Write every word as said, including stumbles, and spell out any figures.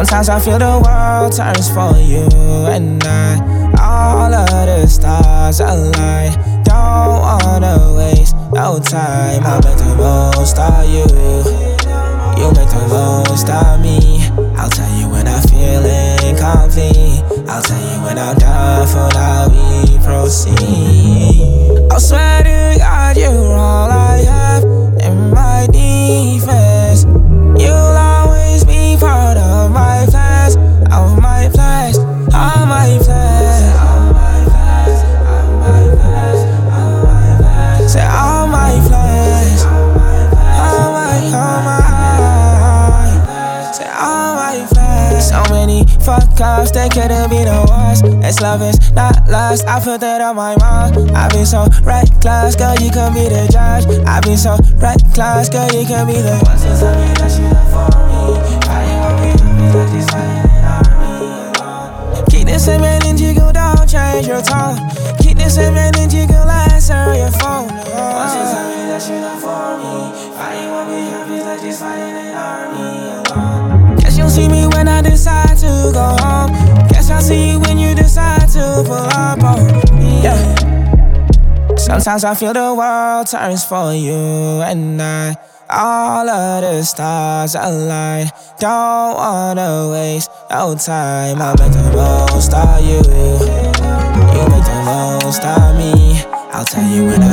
Sometimes I feel the world turns for you and I. All of the stars align. Don't wanna waste no time. I'll make the most of you. You make the most of me. I'll tell you when I'm feeling complete. I'll tell you when I'm done for now we proceed. I swear to God you're all I have in my defense. You'll always be part of my plans, of my plans, of my plans, of my plans, of my plans, of my plans. Say all my plans, all my, all my, say all my plans. So many fuck ups, they couldn't be the worst. This love is not lost, I put that on my mind. I've been so reckless, girl, you can be the judge. I've been so reckless, girl, you can be the one. So tell me that you love for me. Why you want me to be like this, fighting in army alone? Keep the same energy, go down, change your tone. Keep the same energy, go answer your phone. Why you tell me that you love for me? Why you want me to be like this, fighting in army alone? Guess you'll see me when I decide to go home. Guess I'll see you when you decide to pull up on me. Yeah. Sometimes I feel the world turns for you and I. All of the stars align. Don't wanna waste no time. I'll make the most of you. You make the most of me. I'll tell you when I